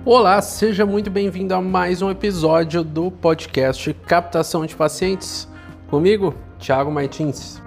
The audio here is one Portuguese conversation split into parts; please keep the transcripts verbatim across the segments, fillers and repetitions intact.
Olá, seja muito bem-vindo a mais um episódio do podcast Captação de Pacientes. Comigo, Thiago Martins.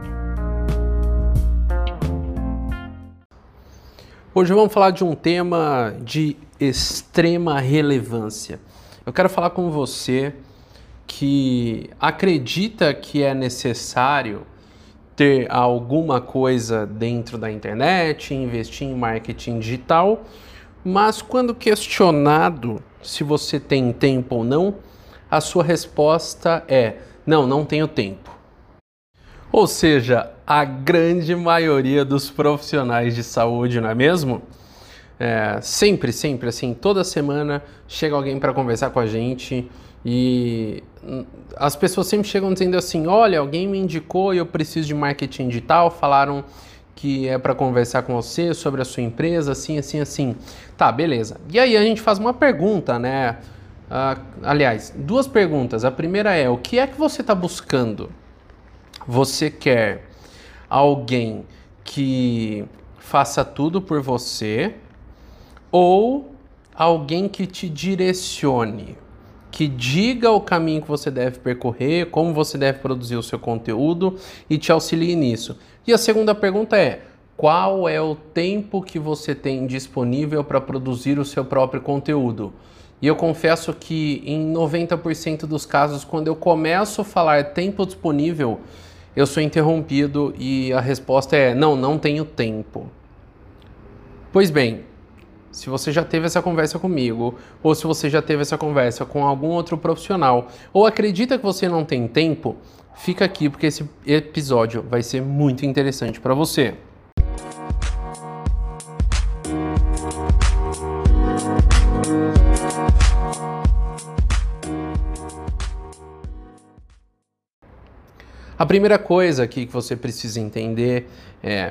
Hoje vamos falar de um tema de extrema relevância. Eu quero falar com você que acredita que é necessário ter alguma coisa dentro da internet, investir em marketing digital, mas quando questionado se você tem tempo ou não, a sua resposta é: não, não tenho tempo. Ou seja, a grande maioria dos profissionais de saúde, não é mesmo? É, sempre, sempre, assim, toda semana chega alguém para conversar com a gente e as pessoas sempre chegam dizendo assim: olha, alguém me indicou e eu preciso de marketing digital, falaram que é para conversar com você sobre a sua empresa, assim, assim, assim. Tá, beleza. E aí a gente faz uma pergunta, né? Uh, aliás, duas perguntas. A primeira é: o que é que você está buscando? Você quer alguém que faça tudo por você ou alguém que te direcione, que diga o caminho que você deve percorrer, como você deve produzir o seu conteúdo e te auxilie nisso? E a segunda pergunta é: qual é o tempo que você tem disponível para produzir o seu próprio conteúdo? E eu confesso que em noventa por cento dos casos, quando eu começo a falar tempo disponível, eu sou interrompido e a resposta é: não, não tenho tempo. Pois bem, se você já teve essa conversa comigo, ou se você já teve essa conversa com algum outro profissional, ou acredita que você não tem tempo, fica aqui porque esse episódio vai ser muito interessante para você. A primeira coisa aqui que você precisa entender é: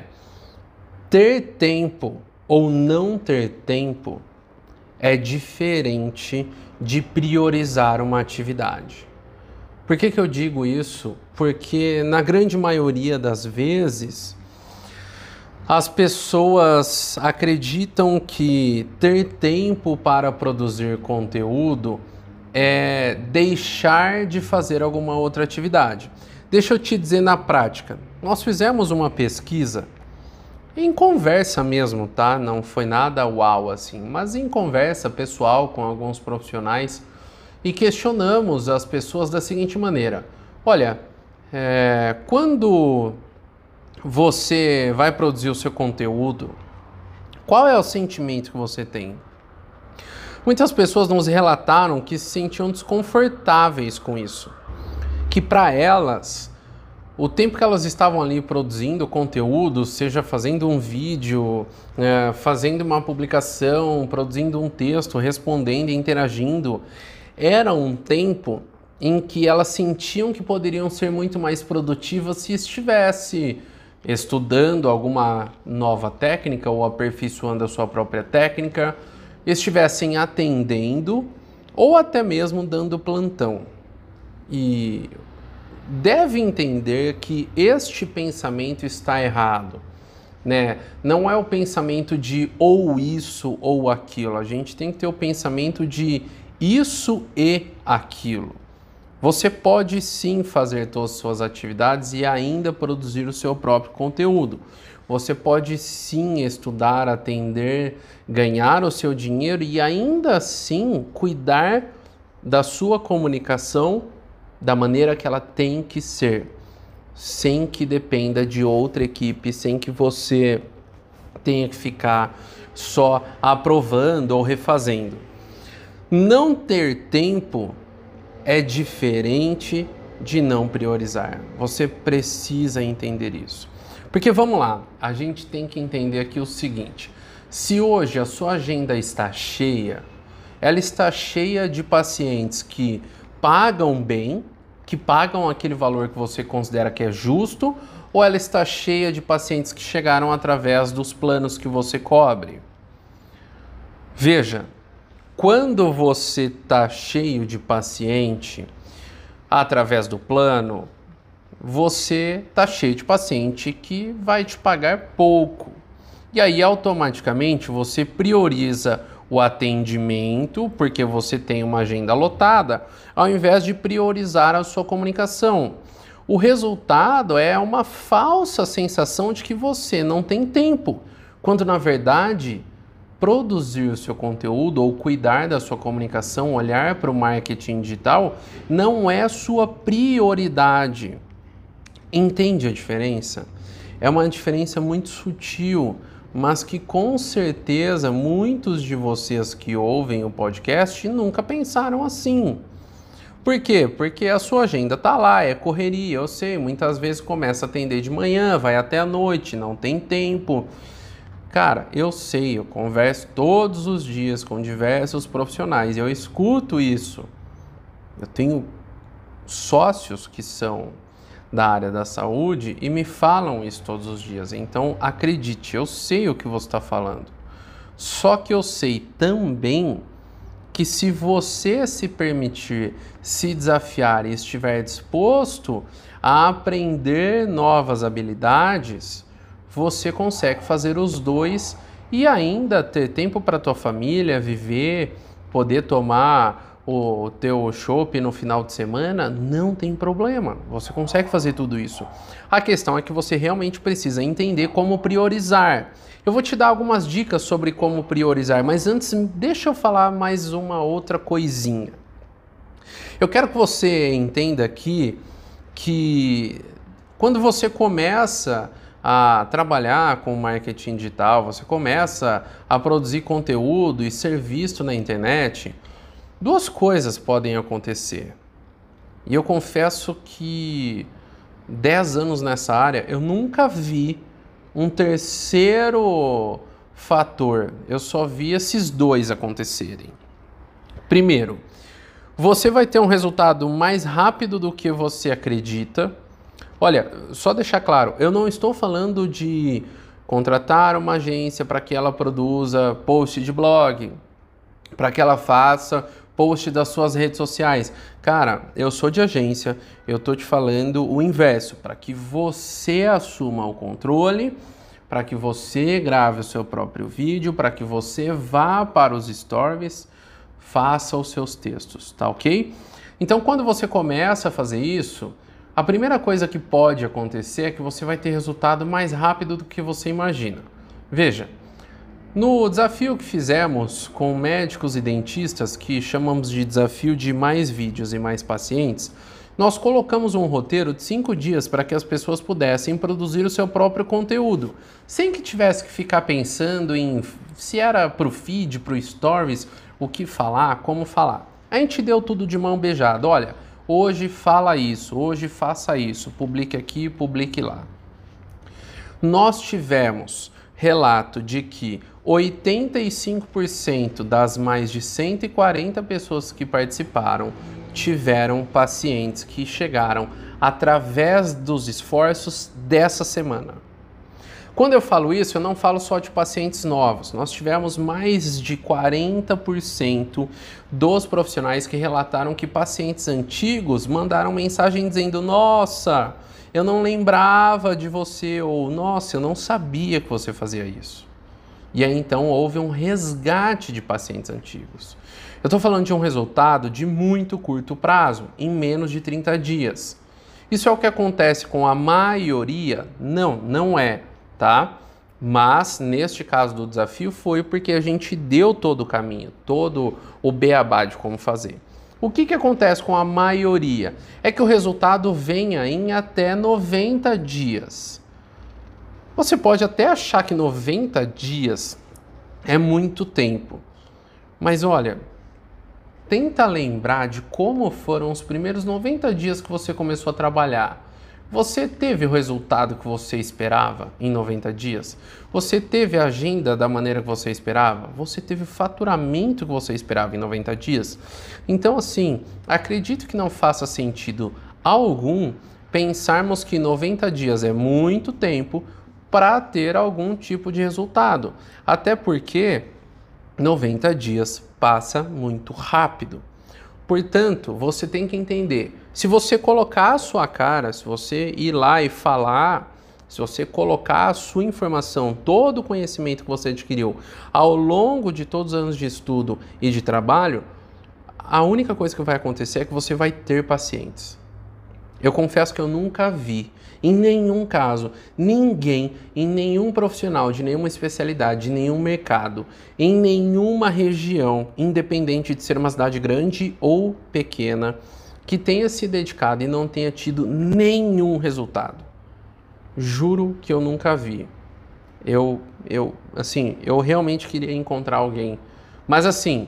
ter tempo ou não ter tempo é diferente de priorizar uma atividade. Por que que eu digo isso? Porque na grande maioria das vezes as pessoas acreditam que ter tempo para produzir conteúdo é deixar de fazer alguma outra atividade. Deixa eu te dizer na prática. Nós fizemos uma pesquisa em conversa mesmo, tá? Não foi nada uau assim, mas em conversa pessoal com alguns profissionais e questionamos as pessoas da seguinte maneira: olha, é, quando você vai produzir o seu conteúdo, qual é o sentimento que você tem? Muitas pessoas nos relataram que se sentiam desconfortáveis com isso, que para elas o tempo que elas estavam ali produzindo conteúdo, seja fazendo um vídeo, é, fazendo uma publicação, produzindo um texto, respondendo e interagindo, era um tempo em que elas sentiam que poderiam ser muito mais produtivas se estivesse estudando alguma nova técnica ou aperfeiçoando a sua própria técnica, estivessem atendendo ou até mesmo dando plantão. E deve entender que este pensamento está errado, né? Não é o pensamento de ou isso ou aquilo. A gente tem que ter o pensamento de isso e aquilo. Você pode sim fazer todas as suas atividades e ainda produzir o seu próprio conteúdo. Você pode sim estudar, atender, ganhar o seu dinheiro e ainda assim cuidar da sua comunicação da maneira que ela tem que ser, sem que dependa de outra equipe, sem que você tenha que ficar só aprovando ou refazendo. Não ter tempo é diferente de não priorizar. Você precisa entender isso. Porque vamos lá, a gente tem que entender aqui o seguinte: se hoje a sua agenda está cheia, ela está cheia de pacientes que pagam bem, que pagam aquele valor que você considera que é justo, ou ela está cheia de pacientes que chegaram através dos planos que você cobre? Veja, quando você está cheio de paciente através do plano, você está cheio de paciente que vai te pagar pouco. E aí automaticamente você prioriza o atendimento, porque você tem uma agenda lotada, ao invés de priorizar a sua comunicação. O resultado é uma falsa sensação de que você não tem tempo, quando na verdade produzir o seu conteúdo ou cuidar da sua comunicação, olhar para o marketing digital, não é sua prioridade. Entende a diferença? É uma diferença muito sutil, mas que com certeza muitos de vocês que ouvem o podcast nunca pensaram assim. Por quê? Porque a sua agenda tá lá, é correria, eu sei, muitas vezes começa a atender de manhã, vai até a noite, não tem tempo. Cara, eu sei, eu converso todos os dias com diversos profissionais, eu escuto isso. Eu tenho sócios que são da área da saúde e me falam isso todos os dias. Então, acredite, eu sei o que você está falando. Só que eu sei também que se você se permitir se desafiar e estiver disposto a aprender novas habilidades, você consegue fazer os dois e ainda ter tempo para tua família, viver, poder tomar o teu chopp no final de semana, não tem problema. Você consegue fazer tudo isso. A questão é que você realmente precisa entender como priorizar. Eu vou te dar algumas dicas sobre como priorizar, mas antes deixa eu falar mais uma outra coisinha. Eu quero que você entenda aqui que quando você começa a trabalhar com marketing digital, você começa a produzir conteúdo e ser visto na internet, duas coisas podem acontecer. E eu confesso que dez anos nessa área, eu nunca vi um terceiro fator. Eu só vi esses dois acontecerem. Primeiro, você vai ter um resultado mais rápido do que você acredita. Olha, só deixar claro, eu não estou falando de contratar uma agência para que ela produza post de blog, para que ela faça post das suas redes sociais. Cara, eu sou de agência, eu tô te falando o inverso, para que você assuma o controle, para que você grave o seu próprio vídeo, para que você vá para os stories, faça os seus textos, tá ok? Então, quando você começa a fazer isso, a primeira coisa que pode acontecer é que você vai ter resultado mais rápido do que você imagina. Veja, no desafio que fizemos com médicos e dentistas, que chamamos de desafio de mais vídeos e mais pacientes, nós colocamos um roteiro de cinco dias para que as pessoas pudessem produzir o seu próprio conteúdo, sem que tivesse que ficar pensando em se era para o feed, para o stories, o que falar, como falar. A gente deu tudo de mão beijada, olha, hoje fala isso, hoje faça isso, publique aqui, publique lá. Nós tivemos relato de que oitenta e cinco por cento das mais de cento e quarenta pessoas que participaram tiveram pacientes que chegaram através dos esforços dessa semana. Quando eu falo isso, eu não falo só de pacientes novos. Nós tivemos mais de quarenta por cento dos profissionais que relataram que pacientes antigos mandaram mensagem dizendo: nossa, eu não lembrava de você, ou nossa, eu não sabia que você fazia isso. E aí então houve um resgate de pacientes antigos. Eu estou falando de um resultado de muito curto prazo, em menos de trinta dias. Isso é o que acontece com a maioria? Não, não é, tá? Mas neste caso do desafio foi porque a gente deu todo o caminho, todo o beabá de como fazer. O que que acontece com a maioria? É que o resultado venha em até noventa dias. Você pode até achar que noventa dias é muito tempo, mas olha, tenta lembrar de como foram os primeiros noventa dias que você começou a trabalhar. Você teve o resultado que você esperava em noventa dias? Você teve a agenda da maneira que você esperava? Você teve o faturamento que você esperava em noventa dias? Então, assim, acredito que não faça sentido algum pensarmos que noventa dias é muito tempo para ter algum tipo de resultado. Até porque noventa dias passa muito rápido. Portanto, você tem que entender, se você colocar a sua cara, se você ir lá e falar se você colocar a sua informação, todo o conhecimento que você adquiriu ao longo de todos os anos de estudo e de trabalho, a única coisa que vai acontecer é que você vai ter pacientes. Eu confesso que eu nunca vi, em nenhum caso, ninguém, em nenhum profissional de nenhuma especialidade, de nenhum mercado, em nenhuma região, independente de ser uma cidade grande ou pequena, que tenha se dedicado e não tenha tido nenhum resultado. Juro que eu nunca vi. Eu, eu, assim, eu realmente queria encontrar alguém. Mas assim,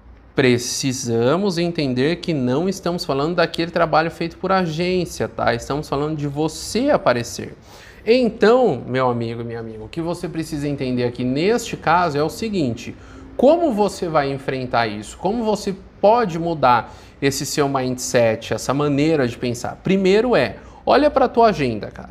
precisamos entender que não estamos falando daquele trabalho feito por agência, tá? Estamos falando de você aparecer. Então, meu amigo e minha amiga, o que você precisa entender aqui neste caso é o seguinte: como você vai enfrentar isso? Como você pode mudar esse seu mindset, essa maneira de pensar? Primeiro é, olha para a tua agenda, cara.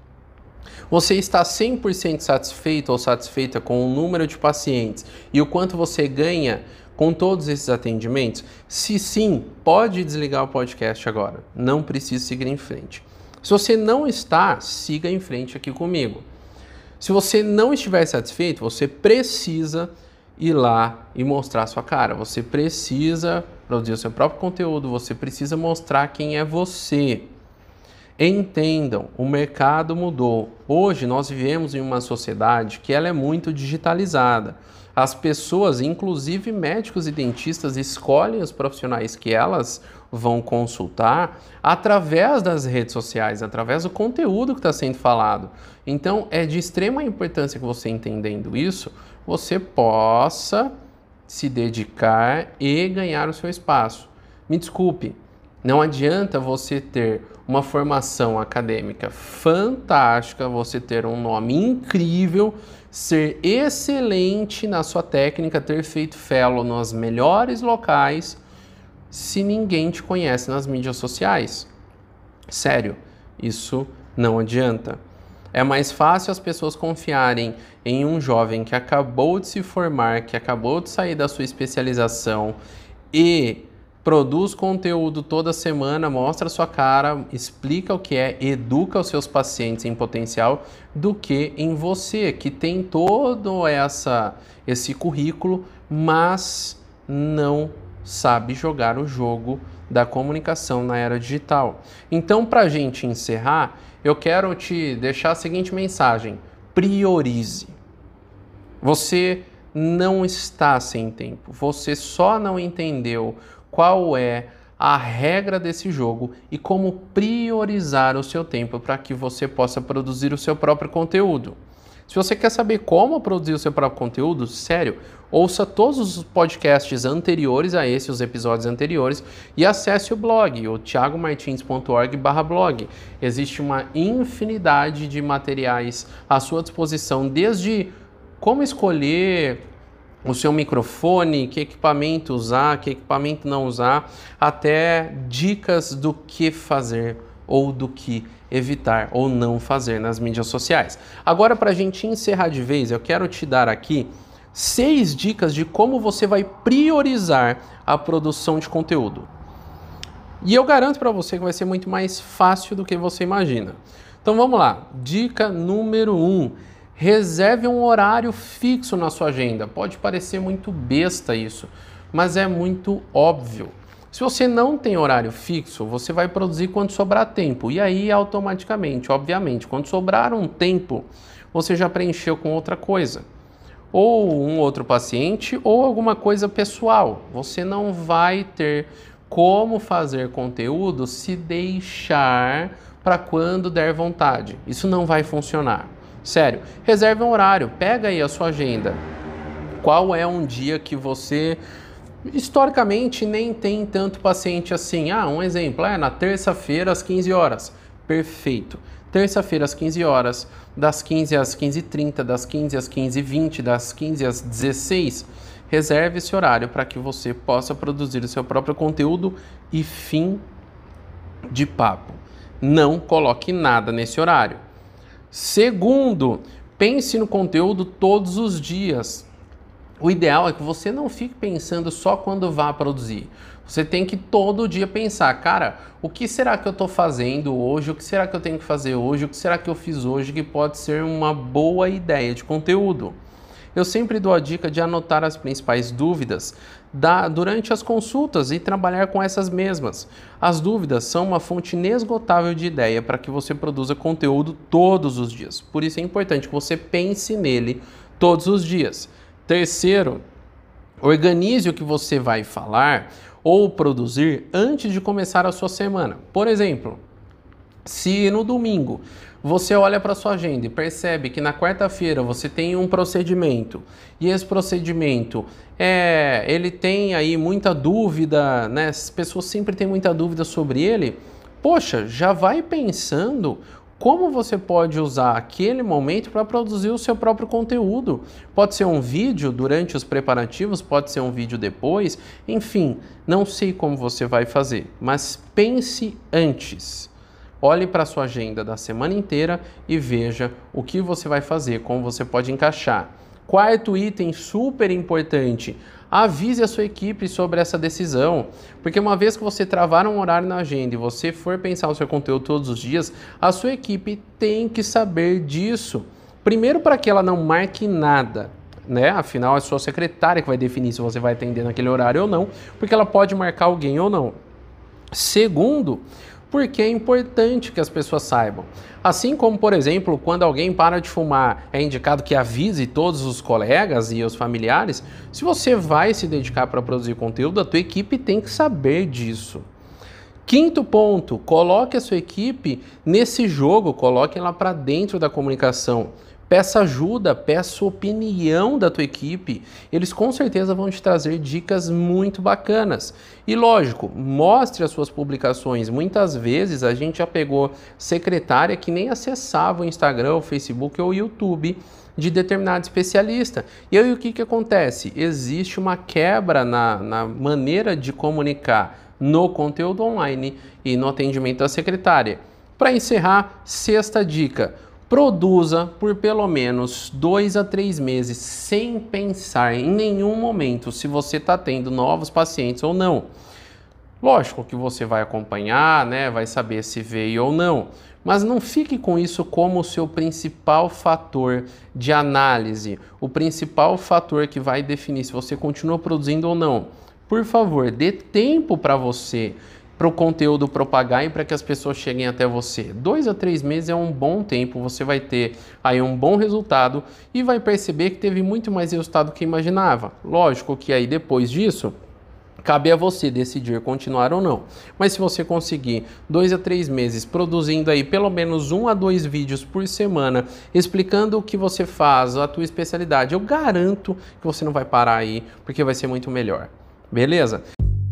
Você está cem por cento satisfeito ou satisfeita com o número de pacientes e o quanto você ganha com todos esses atendimentos? Se sim, pode desligar o podcast agora. Não precisa seguir em frente. Se você não está, siga em frente aqui comigo. Se você não estiver satisfeito, você precisa ir lá e mostrar a sua cara. Você precisa produzir o seu próprio conteúdo, você precisa mostrar quem é você. Entendam, o mercado mudou. Hoje nós vivemos em uma sociedade que ela é muito digitalizada. As pessoas, inclusive médicos e dentistas, escolhem os profissionais que elas vão consultar através das redes sociais, através do conteúdo que está sendo falado. Então, é de extrema importância que você, entendendo isso, você possa se dedicar e ganhar o seu espaço. Me desculpe, não adianta você ter uma formação acadêmica fantástica, você ter um nome incrível, ser excelente na sua técnica, ter feito fellow nos melhores locais, se ninguém te conhece nas mídias sociais. Sério, isso não adianta. É mais fácil as pessoas confiarem em um jovem que acabou de se formar, que acabou de sair da sua especialização e produz conteúdo toda semana, mostra a sua cara, explica o que é, educa os seus pacientes em potencial, do que em você, que tem todo essa, esse currículo, mas não sabe jogar o jogo da comunicação na era digital. Então, para a gente encerrar, eu quero te deixar a seguinte mensagem: priorize. Você não está sem tempo, você só não entendeu qual é a regra desse jogo e como priorizar o seu tempo para que você possa produzir o seu próprio conteúdo. Se você quer saber como produzir o seu próprio conteúdo, sério, ouça todos os podcasts anteriores a esse, os episódios anteriores, e acesse o blog, o thiago martins ponto org barra blog. Existe uma infinidade de materiais à sua disposição, desde como escolher o seu microfone, que equipamento usar, que equipamento não usar, até dicas do que fazer ou do que evitar ou não fazer nas mídias sociais. Agora, para a gente encerrar de vez, eu quero te dar aqui seis dicas de como você vai priorizar a produção de conteúdo. E eu garanto para você que vai ser muito mais fácil do que você imagina. Então vamos lá. Dica número um. Reserve um horário fixo na sua agenda. Pode parecer muito besta isso, mas é muito óbvio. Se você não tem horário fixo, você vai produzir quando sobrar tempo. E aí, automaticamente, obviamente, quando sobrar um tempo, você já preencheu com outra coisa. Ou um outro paciente, ou alguma coisa pessoal. Você não vai ter como fazer conteúdo se deixar para quando der vontade. Isso não vai funcionar. Sério, reserve um horário, pega aí a sua agenda. Qual é um dia que você, historicamente, nem tem tanto paciente assim? Ah, um exemplo, é na terça-feira às quinze horas. Perfeito. Terça-feira às quinze horas, das quinze às quinze e trinta, das quinze às quinze e vinte, das quinze às dezesseis. Reserve esse horário para que você possa produzir o seu próprio conteúdo e fim de papo. Não coloque nada nesse horário. Segundo, pense no conteúdo todos os dias. O ideal é que você não fique pensando só quando vá produzir. Você tem que todo dia pensar, cara, o que será que eu estou fazendo hoje? O que será que eu tenho que fazer hoje? O que será que eu fiz hoje que pode ser uma boa ideia de conteúdo? Eu sempre dou a dica de anotar as principais dúvidas da, durante as consultas e trabalhar com essas mesmas. As dúvidas são uma fonte inesgotável de ideia para que você produza conteúdo todos os dias. Por isso é importante que você pense nele todos os dias. Terceiro, organize o que você vai falar ou produzir antes de começar a sua semana. Por exemplo, se no domingo você olha para sua agenda e percebe que na quarta-feira você tem um procedimento e esse procedimento é, ele tem aí muita dúvida, né? As pessoas sempre têm muita dúvida sobre ele. Poxa, já vai pensando como você pode usar aquele momento para produzir o seu próprio conteúdo. Pode ser um vídeo durante os preparativos, pode ser um vídeo depois, enfim, não sei como você vai fazer, mas pense antes. Olhe para a sua agenda da semana inteira e veja o que você vai fazer, como você pode encaixar. Quarto item super importante, avise a sua equipe sobre essa decisão, porque uma vez que você travar um horário na agenda e você for pensar o seu conteúdo todos os dias, a sua equipe tem que saber disso. Primeiro, para que ela não marque nada, né? Afinal, é a sua secretária que vai definir se você vai atender naquele horário ou não, porque ela pode marcar alguém ou não. Segundo, porque é importante que as pessoas saibam. Assim como, por exemplo, quando alguém para de fumar, é indicado que avise todos os colegas e os familiares. Se você vai se dedicar para produzir conteúdo, a tua equipe tem que saber disso. Quinto ponto, coloque a sua equipe nesse jogo, coloque ela para dentro da comunicação. Peça ajuda, peça opinião da tua equipe. Eles com certeza vão te trazer dicas muito bacanas. E lógico, mostre as suas publicações. Muitas vezes a gente já pegou secretária que nem acessava o Instagram, o Facebook ou o YouTube de determinado especialista. E aí o que, que acontece? Existe uma quebra na, na maneira de comunicar no conteúdo online e no atendimento da secretária. Para encerrar, sexta dica. Produza por pelo menos dois a três meses sem pensar em nenhum momento se você está tendo novos pacientes ou não. Lógico que você vai acompanhar, né, vai saber se veio ou não, mas não fique com isso como o seu principal fator de análise, o principal fator que vai definir se você continua produzindo ou não. Por favor, dê tempo para você, para o conteúdo propagar e para que as pessoas cheguem até você. Dois a três meses é um bom tempo, você vai ter aí um bom resultado e vai perceber que teve muito mais resultado que imaginava. Lógico que aí depois disso, cabe a você decidir continuar ou não. Mas se você conseguir dois a três meses produzindo aí pelo menos um a dois vídeos por semana, explicando o que você faz, a tua especialidade, eu garanto que você não vai parar aí, porque vai ser muito melhor. Beleza?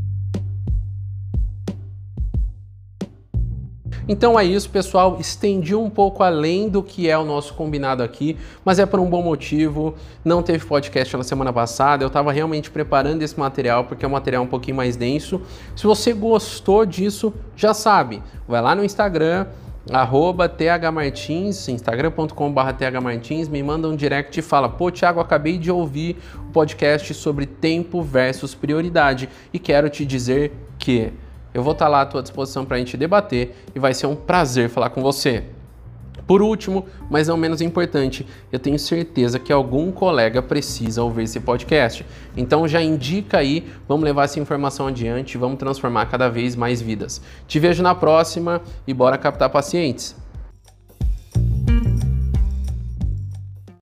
Então é isso, pessoal, estendi um pouco além do que é o nosso combinado aqui, mas é por um bom motivo. Não teve podcast na semana passada, eu estava realmente preparando esse material porque é um material um pouquinho mais denso. Se você gostou disso, já sabe, vai lá no Instagram, arroba thmartins, instagram ponto com barra thmartins, me manda um direct e fala: pô, Thiago, acabei de ouvir o podcast sobre tempo versus prioridade e quero te dizer que... eu vou estar lá à tua disposição para a gente debater e vai ser um prazer falar com você. Por último, mas não menos importante, eu tenho certeza que algum colega precisa ouvir esse podcast. Então já indica aí, vamos levar essa informação adiante, vamos transformar cada vez mais vidas. Te vejo na próxima e bora captar pacientes.